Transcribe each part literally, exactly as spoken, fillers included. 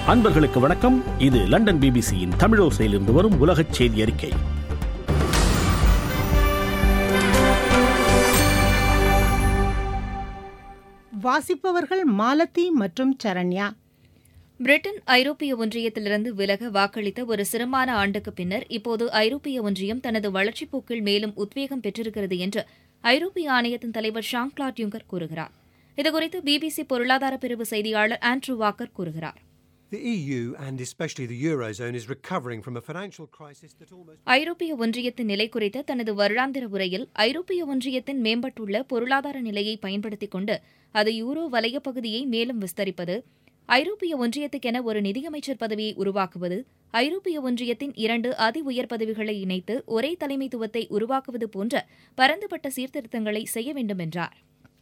அன்பர்களுக்கு வணக்கம். இது லண்டன் பிபிசியின் தமிழோசையிலிருந்து வரும் உலகச் செய்தி அறிக்கை. வாசிப்பவர்கள் மாலதி மற்றும் சரண்யா. பிரிட்டன் ஐரோப்பிய ஒன்றியத்திலிருந்து விலக வாக்களித்த ஒரு சிரமமான ஆண்டுக்கு பின்னர் இப்போது ஐரோப்பிய ஒன்றியம் தனது வளர்ச்சிப் போக்கில் மேலும் உத்வேகம் பெற்றிருக்கிறது என்று ஐரோப்பிய ஆணையத்தின் தலைவர் ஷான் கிளாட் யுங்கர் கூறுகிறார். இதுகுறித்து பிபிசி பொருளாதார பிரிவு செய்தியாளர் ஆண்ட்ரூ வாக்கர் கூறுகிறார். The E U and especially the Eurozone is recovering from a financial crisis that almost ஐரோப்பிய ஒன்றியத்தின் நிலை குறித்த தனது வருடாந்திர உரையில் ஐரோப்பிய ஒன்றியத்தின் மேம்பட்டுள்ள பொருளாதார நிலையை பயன்படுத்திக் கொண்டு அது யூரோ வலய பகுதியை மேலும் விஸ்தரிப்பது, ஐரோப்பிய ஒன்றியத்துக்கென ஒரு நிதியமைச்சர் பதவியை உருவாக்குவது, ஐரோப்பிய ஒன்றியத்தின் இரண்டு அதி உயர் பதவிகளை இணைத்து ஒரே தலைமைத்துவத்தை உருவாக்குவது போன்ற பரந்துபட்ட சீர்திருத்தங்களை செய்ய வேண்டும் என்றார்.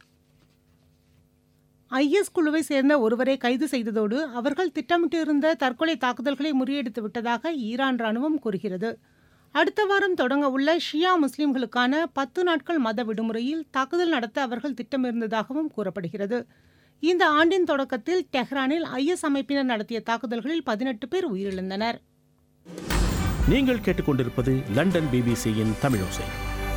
ஐஎஸ் குழுவை சேர்ந்த ஒருவரை கைது செய்ததோடு அவர்கள் திட்டமிட்டிருந்த தற்கொலை தாக்குதல்களை முறியடித்து விட்டதாக ஈரான் ராணுவம் கூறுகிறது. அடுத்த வாரம் தொடங்க உள்ள ஷியா முஸ்லிம்களுக்கான பத்து நாட்கள் மத விடுமுறையில் தாக்குதல் நடத்த அவர்கள் திட்டமிருந்ததாகவும் கூறப்படுகிறது. இந்த ஆண்டின் தொடக்கத்தில் டெஹ்ரானில் ஐஎஸ் அமைப்பினர் நடத்திய தாக்குதல்களில் பதினெட்டு பேர் உயிரிழந்தனர். நீங்கள் கேட்டுக்கொண்டிருப்பது லண்டன் பிபிசியின் தமிழோசை.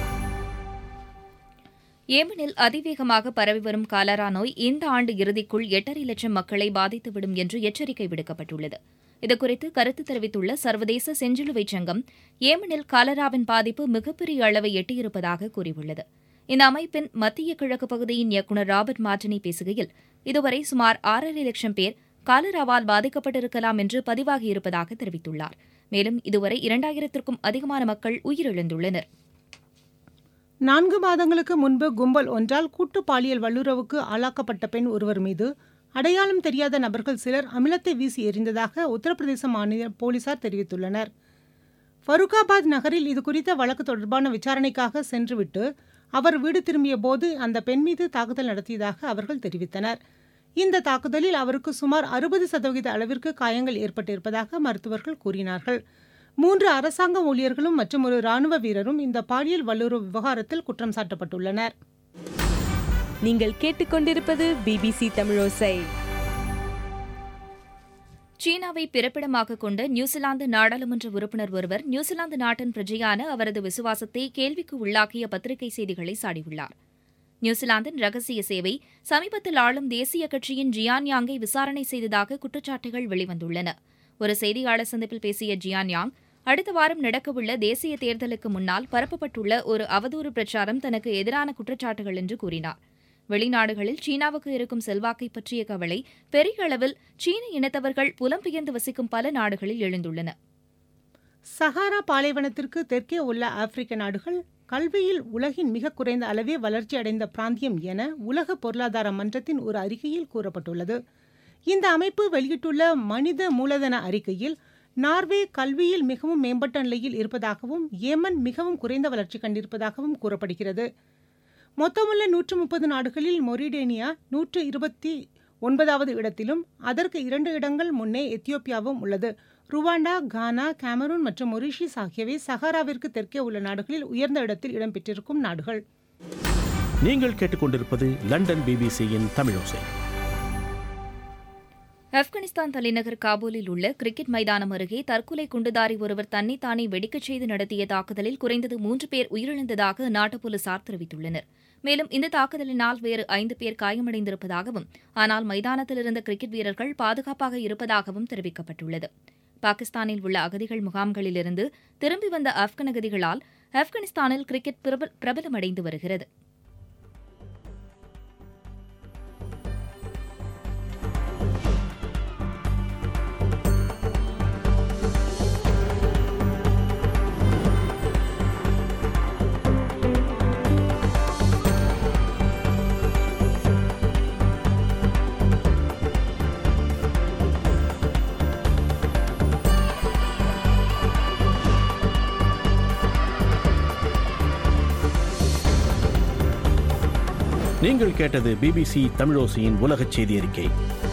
ஏமனில் அதிவேகமாக பரவி வரும் காலரா நோய் இந்த ஆண்டு இறுதிக்குள் எட்டரை லட்சம் மக்களை பாதித்துவிடும் என்று எச்சரிக்கை விடுக்கப்பட்டுள்ளது. இதுகுறித்து கருத்து தெரிவித்துள்ள சர்வதேச செஞ்சிலுவைச் சங்கம் ஏமனில் காலராவின் பாதிப்பு மிகப்பெரிய அளவை எட்டியிருப்பதாக கூறியுள்ளது. இந்த அமைப்பின் மத்திய கிழக்கு பகுதியின் இயக்குநர் ராபர்ட் மார்டினி பேசுகையில், இதுவரை சுமார் ஆறரை லட்சம் பேர் காலராவால் பாதிக்கப்பட்டிருக்கலாம் என்று பதிவாகியிருப்பதாக தெரிவித்துள்ளார். மேலும் இதுவரை இரண்டாயிரத்திற்கும் அதிகமான மக்கள் உயிரிழந்துள்ளனர். நான்கு மாதங்களுக்கு முன்பு கும்பல் ஒன்றால் கூட்டு பாலியல் வல்லுறவுக்கு ஆளாக்கப்பட்ட பெண் ஒருவர் மீது அடையாளம் தெரியாத நபர்கள் சிலர் அமிலத்தை வீசி எறிந்ததாக உத்தரப்பிரதேச மாநில போலீசார் தெரிவித்துள்ளனர். ஃபருக்காபாத் நகரில் இதுகுறித்த வழக்கு தொடர்பான விசாரணைக்காக சென்றுவிட்டு அவர் வீடு திரும்பிய போது அந்த பெண் மீது தாக்குதல் நடத்தியதாக அவர்கள் தெரிவித்தனர். இந்த தாக்குதலில் அவருக்கு சுமார் அறுபது சதவீத அளவிற்கு காயங்கள் ஏற்பட்டிருப்பதாக மருத்துவர்கள் கூறினார்கள். மூன்று அரசாங்க ஊழியர்களும் மற்றும் ஒரு ராணுவ வீரரும் இந்த பாலியல் வல்லுறவு விவகாரத்தில் குற்றம் சாட்டப்பட்டுள்ளனர். நீங்கள் கேட்டுக்கொண்டிருப்பது பிபிசி தமிழோசை. சீனாவை பிறப்பிடமாக கொண்ட நியூசிலாந்து நாடாளுமன்ற உறுப்பினர் ஒருவர் நியூசிலாந்து நாட்டின் பிரஜையான அவரது விசுவாசத்தை கேள்விக்கு உள்ளாக்கிய பத்திரிகை செய்திகளை சாடியுள்ளார். நியூசிலாந்தின் ரகசிய சேவை சமீபத்தில் ஆளும் தேசிய கட்சியின் ஜியான் யாங்கை விசாரணை செய்ததாக குற்றச்சாட்டுகள் வெளிவந்துள்ளன. ஒரு செய்தியாளர் சந்திப்பில் பேசிய ஜியான் யாங், அடுத்த வாரம் நடக்கவுள்ள தேசிய தேர்தலுக்கு முன்னால் பரப்பப்பட்டுள்ள ஒரு அவதூறு பிரச்சாரம் தனக்கு எதிரான குற்றச்சாட்டுகள் என்று கூறினார். வெளிநாடுகளில் சீனாவுக்கு இருக்கும் செல்வாக்கை பற்றிய கவலை பெரிய அளவில் சீன இனத்தவர்கள் புலம்பெயர்ந்து வசிக்கும் பல நாடுகளில் எழுந்துள்ளன. சஹாரா பாலைவனத்திற்கு தெற்கே உள்ள ஆப்பிரிக்க நாடுகள் கல்வியில் உலகின் மிக குறைந்த அளவே வளர்ச்சி அடைந்த பிராந்தியம் என உலக பொருளாதார மன்றத்தின் ஒரு அறிக்கையில் கூறப்பட்டுள்ளது. இந்த அமைப்பு வெளியிட்டுள்ள மனித மூலதன அறிக்கையில் நார்வே கல்வியில் மிகவும் மேம்பட்ட நிலையில் இருப்பதாகவும் ஏமன் மிகவும் குறைந்த வளர்ச்சி கண்டிருப்பதாகவும் கூறப்படுகிறது. மொத்தமுள்ள நூற்று முப்பது நாடுகளில் மொரிடேனியா நூற்று இருபத்தி ஒன்பதாவது இடத்திலும் அதற்கு இரண்டு இடங்கள் முன்னே எத்தியோப்பியாவும் உள்ளது. ருவாண்டா, கானா, கேமரூன் மற்றும் மொரிஷியஸ் ஆகியவை சஹாராவிற்கு தெற்கே உள்ள நாடுகளில் உயர்ந்த இடத்தில் இடம்பெற்றிருக்கும் நாடுகள். நீங்கள் கேட்டுக்கொண்டிருப்பது லண்டன் பிபிசியின் தமிழோசை. ஆப்கானிஸ்தான் தலைநகர் காபூலில் உள்ள கிரிக்கெட் மைதானம் அருகே தற்கொலை குண்டுதாரி ஒருவர் தன்னைத்தானே வெடிக்கச் செய்து நடத்திய தாக்குதலில் குறைந்தது மூன்று பேர் உயிரிழந்ததாக அந்நாட்டு போலீசார் தெரிவித்துள்ளனர். மேலும் இந்த தாக்குதலினால் வேறு ஐந்து பேர் காயமடைந்திருப்பதாகவும் ஆனால் மைதானத்தில் இருந்த கிரிக்கெட் வீரர்கள் பாதுகாப்பாக இருப்பதாகவும் தெரிவிக்கப்பட்டுள்ளது. பாகிஸ்தானில் உள்ள அகதிகள் முகாம்களிலிருந்து திரும்பி வந்த ஆப்கான் அகதிகளால் ஆப்கானிஸ்தானில் கிரிக்கெட் பிரபலமடைந்து வருகிறது. நீங்கள் கேட்டது பிபிசி தமிழோசையின் உலகச் செய்தி அறிக்கை.